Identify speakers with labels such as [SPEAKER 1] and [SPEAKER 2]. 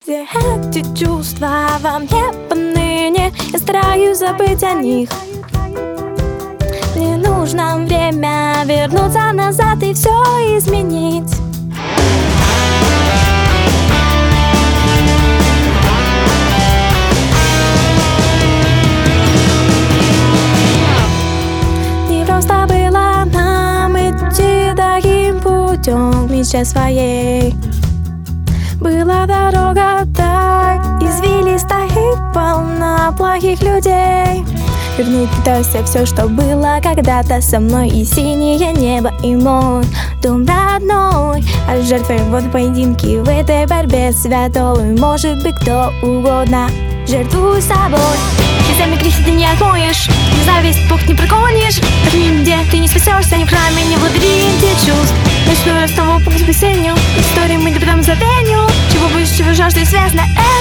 [SPEAKER 1] Все эти чувства во мне поныне, я стараюсь забыть о них. Мне нужно время вернуться назад и все изменить. Не просто было нам идти таким путем к мечте своей. Была дорога так извилиста и полна плохих людей. Вернуть пытаюсь все, что было когда-то со мной. И синее небо, и мой дом родной. А жертвой вот в поединке в этой борьбе святой. Может быть кто угодно, жертвуй собой. Слезами грехи ты не отмоешь, зависть Бог не прогонишь. От нигде ты не спасешься, ни в храме, ни в лабиринте чувств. Ночной снова путь к спасению. Истории мы не придам забвению. Чего выше, чего жажда, известно.